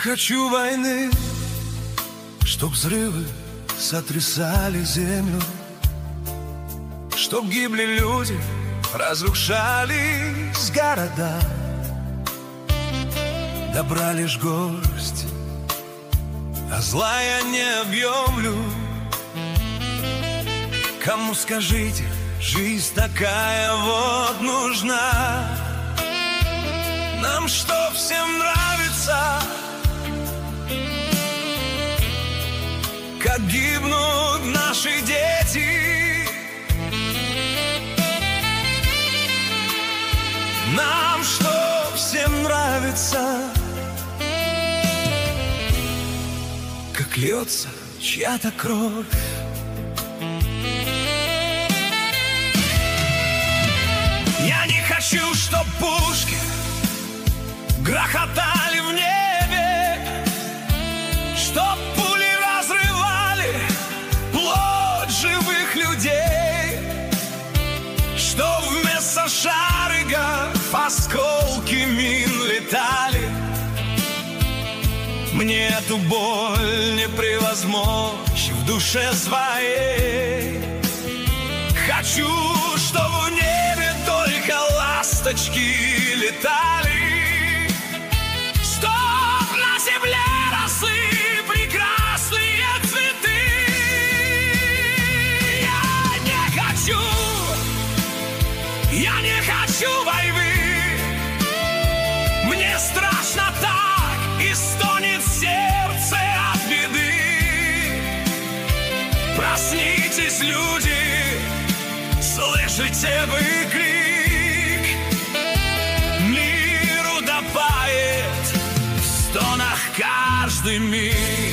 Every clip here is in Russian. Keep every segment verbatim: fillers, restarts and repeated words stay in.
хочу войны, чтоб взрывы сотрясали землю, чтоб гибли люди, разрушались города. Добра лишь горсть, а зла я не объемлю. Кому скажите, жизнь такая вот нужна? Нам что, всем нравится, как гибнут наши дети? Нам что, всем нравится, как льется чья-то кровь? Я не хочу, чтоб пушки грохотали в небе, чтоб пули разрывали плоть живых людей, чтоб вместо шариков осколки мин летали. Мне эту боль не превозмочь в душе своей. Хочу, чтобы в небе только ласточки летали, чтоб на земле росли прекрасные цветы. Я не хочу, я не хочу войны. Мне страшно так, и стонет сердце от беды. Проснитесь, люди, слышите вы крик? Мир утопает в стонах каждый миг.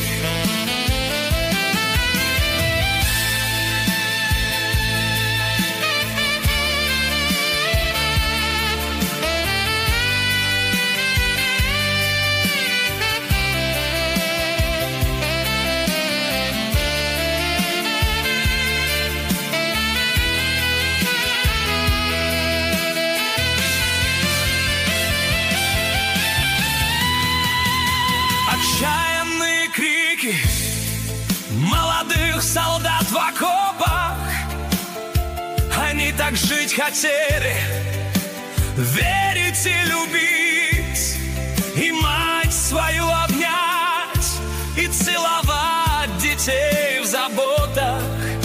Отчаянные крики молодых солдат в окопах. Они так жить хотели, верить и любить, и мать свою обнять, и целовать детей в заботах.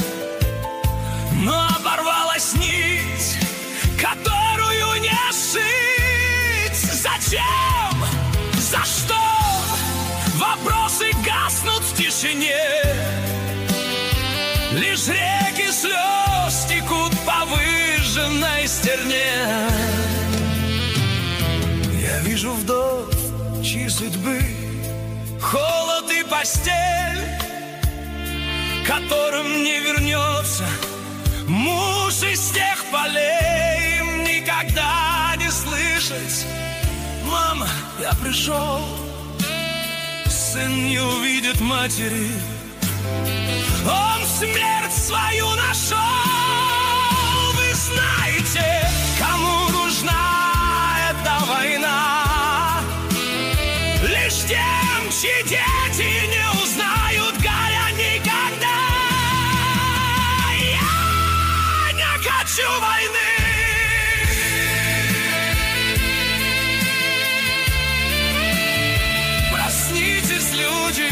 Но оборвалась нить, которую не сшить. Зачем? За что? Вопросы гаснут в тишине. Лишь реки слез текут по выжженной стерне. Я вижу вдов, чьи судьбы холод и постель, которым не вернется муж из тех полей. Им никогда не слышать: мама, я пришел. Сын не увидит матери, он смерть свою нашел. Вы знаете, кому нужна эта война? Лишь тем, чьи дети не узнают горя никогда. Я не хочу войны. Проснитесь, люди.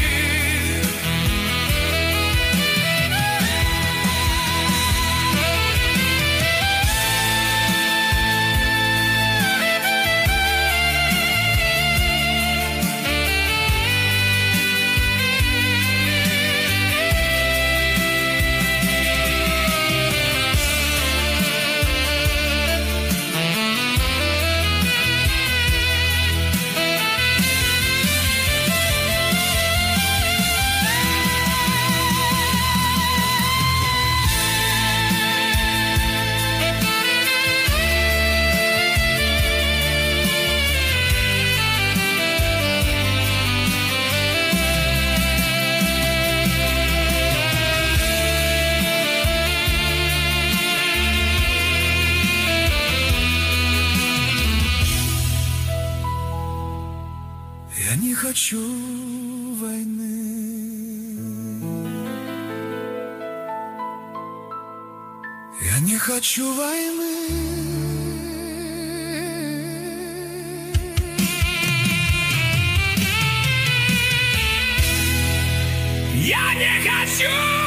хочу войны. Я не хочу войны. Я не хочу